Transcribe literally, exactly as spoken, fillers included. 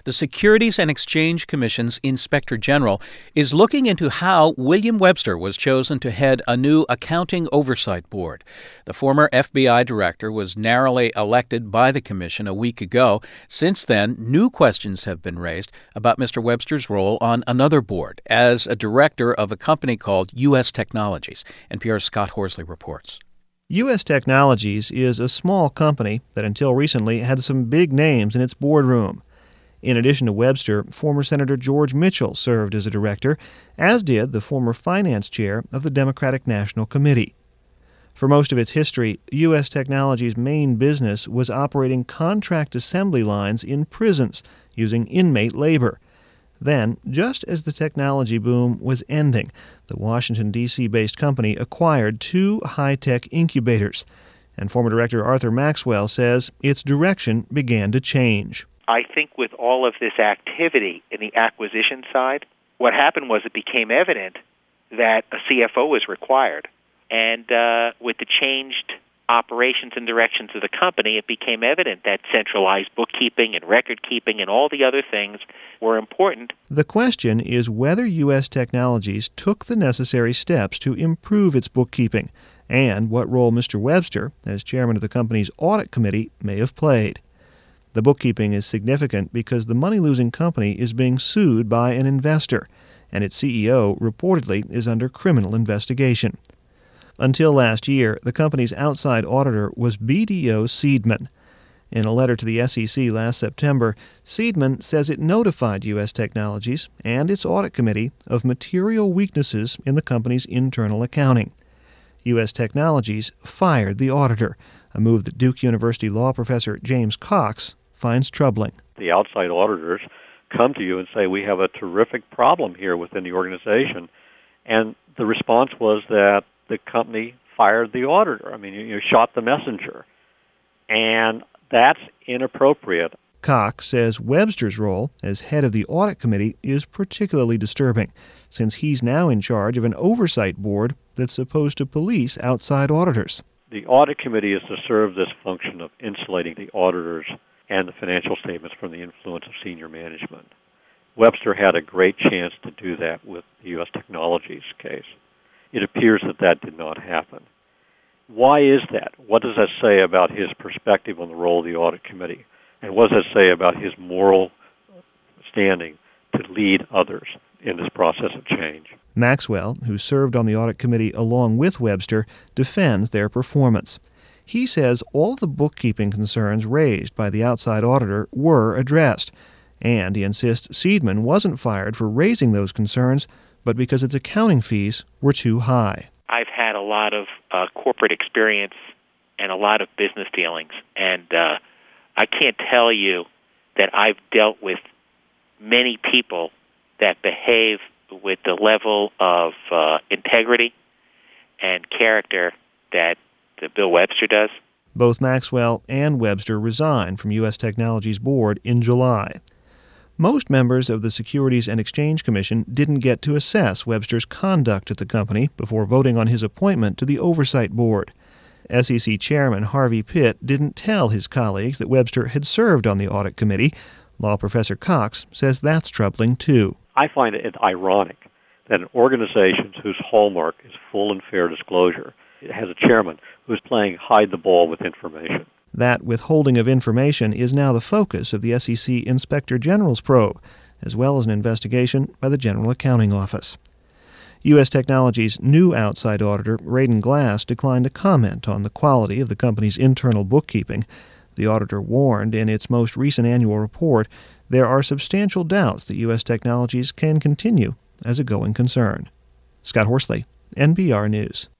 The Securities and Exchange Commission's Inspector General is looking into how William Webster was chosen to head a new accounting oversight board. The former F B I director was narrowly elected by the commission a week ago. Since then, new questions have been raised about Mister Webster's role on another board as a director of a company called U S Technologies. N P R's Scott Horsley reports. U S Technologies is a small company that until recently had some big names in its boardroom. In addition to Webster, former Senator George Mitchell served as a director, as did the former finance chair of the Democratic National Committee. For most of its history, U S Technologies' main business was operating contract assembly lines in prisons using inmate labor. Then, just as the technology boom was ending, the Washington, D C based company acquired two high-tech incubators. And former director Arthur Maxwell says its direction began to change. I think with all of this activity in the acquisition side, what happened was it became evident that a C F O was required. And uh, with the changed operations and directions of the company, it became evident that centralized bookkeeping and record keeping and all the other things were important. The question is whether U S Technologies took the necessary steps to improve its bookkeeping, and what role Mister Webster, as chairman of the company's audit committee, may have played. The bookkeeping is significant because the money-losing company is being sued by an investor, and its C E O reportedly is under criminal investigation. Until last year, the company's outside auditor was B D O Seidman. In a letter to the S E C last September, Seidman says it notified U S Technologies and its audit committee of material weaknesses in the company's internal accounting. U S Technologies fired the auditor, a move that Duke University law professor James Cox finds troubling. The outside auditors come to you and say, we have a terrific problem here within the organization, and the response was that the company fired the auditor. I mean, you, you shot the messenger. And that's inappropriate. Cox says Webster's role as head of the audit committee is particularly disturbing, since he's now in charge of an oversight board that's supposed to police outside auditors. The audit committee is to serve this function of insulating the auditors and the financial statements from the influence of senior management. Webster had a great chance to do that with the U S Technologies case. It appears that that did not happen. Why is that? What does that say about his perspective on the role of the audit committee? And what does that say about his moral standing to lead others in this process of change? Maxwell, who served on the audit committee along with Webster, defends their performance. He says all the bookkeeping concerns raised by the outside auditor were addressed, and he insists Seidman wasn't fired for raising those concerns, but because its accounting fees were too high. I've had a lot of uh, corporate experience and a lot of business dealings, and uh, I can't tell you that I've dealt with many people that behave with the level of uh, integrity and character that uh, Bill Webster does. Both Maxwell and Webster resigned from U S Technologies' board in July. Most members of the Securities and Exchange Commission didn't get to assess Webster's conduct at the company before voting on his appointment to the Oversight Board. S E C Chairman Harvey Pitt didn't tell his colleagues that Webster had served on the Audit Committee. Law professor Cox says that's troubling, too. I find it ironic that an organization whose hallmark is full and fair disclosure has a chairman who's playing hide-the-ball with information. That withholding of information is now the focus of the S E C Inspector General's probe, as well as an investigation by the General Accounting Office. U S Technologies' new outside auditor, Radon Glass, declined to comment on the quality of the company's internal bookkeeping. The auditor warned in its most recent annual report there are substantial doubts that U S Technologies can continue as a going concern. Scott Horsley, N P R News.